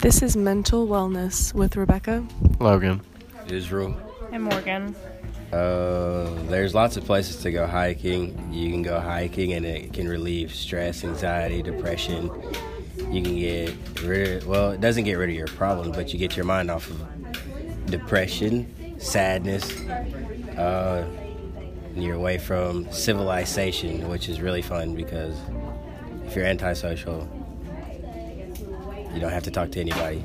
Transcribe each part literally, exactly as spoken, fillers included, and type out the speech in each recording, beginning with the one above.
This is Mental Wellness with Rebecca, Logan, Israel, and Morgan. Uh, there's lots of places to go hiking. You can go hiking and it can relieve stress, anxiety, depression. You can get rid of, well, it doesn't get rid of your problems, but you get your mind off of depression, sadness. Uh, and you're away from civilization, which is really fun because if you're antisocial, you don't have to talk to anybody.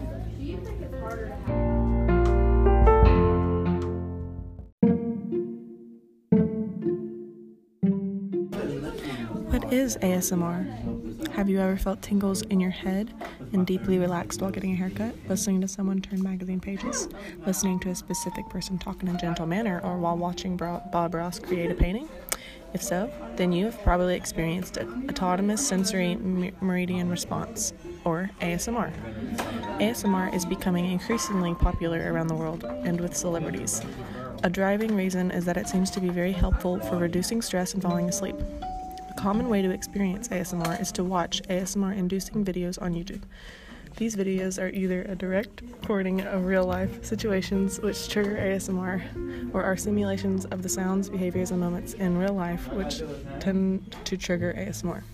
What is A S M R? Have you ever felt tingles in your head and deeply relaxed while getting a haircut, listening to someone turn magazine pages, listening to a specific person talk in a gentle manner, or while watching Bob Ross create a painting? If so, then you have probably experienced an autonomous sensory meridian response, or A S M R. A S M R is becoming increasingly popular around the world and with celebrities. A driving reason is that it seems to be very helpful for reducing stress and falling asleep. A common way to experience A S M R is to watch A S M R-inducing videos on YouTube. These videos are either a direct recording of real-life situations which trigger A S M R, or are simulations of the sounds, behaviors, and moments in real life which tend to trigger A S M R.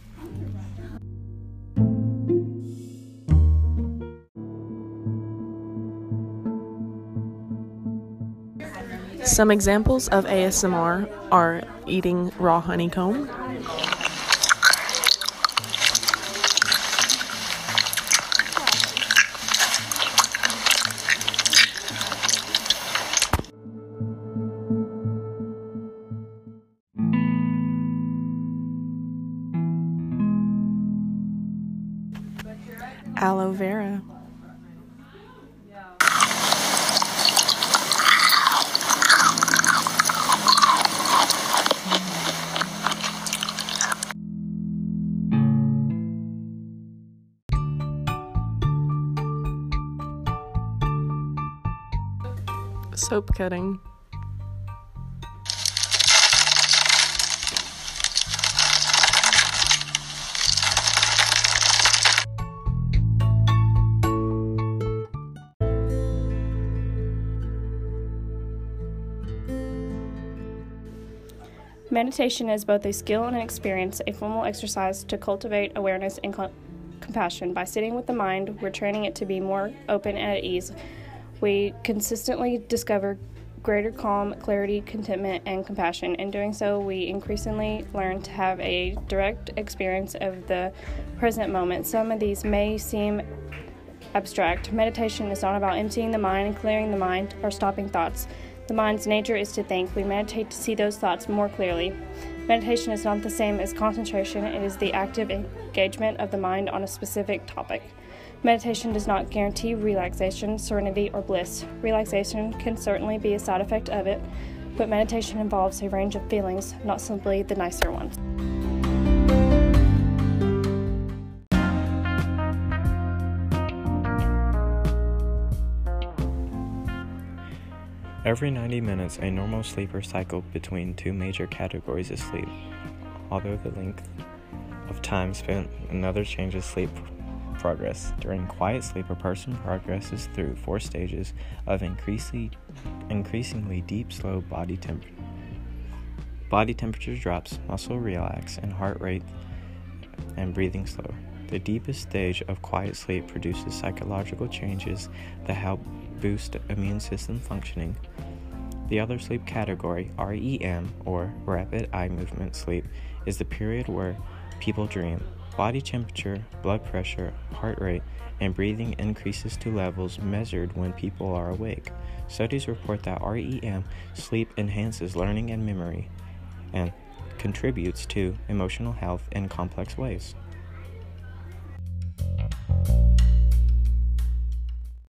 Some examples of A S M R are eating raw honeycomb, aloe vera, soap cutting, Meditation is both a skill and an experience, a formal exercise to cultivate awareness and co- compassion. By sitting with the mind, we're training it to be more open and at ease. We consistently discover greater calm, clarity, contentment, and compassion. In doing so, we increasingly learn to have a direct experience of the present moment. Some of these may seem abstract. Meditation is not about emptying the mind and clearing the mind or stopping thoughts. The mind's nature is to think. We meditate to see those thoughts more clearly. Meditation is not the same as concentration. It is the active engagement of the mind on a specific topic. Meditation does not guarantee relaxation, serenity, or bliss. Relaxation can certainly be a side effect of it, but meditation involves a range of feelings, not simply the nicer ones. Every ninety minutes, a normal sleeper cycles between two major categories of sleep. Although the length of time spent another changes sleep progress. During quiet sleep, a person progresses through four stages of increasingly, increasingly deep, slow body temperature. Body temperature drops, muscle relax, and heart rate and breathing slow. The deepest stage of quiet sleep produces psychological changes that help boost immune system functioning. The other sleep category, R E M, or rapid eye movement sleep, is the period where people dream. Body temperature, blood pressure, heart rate, and breathing increases to levels measured when people are awake. Studies report that R E M sleep enhances learning and memory and contributes to emotional health in complex ways.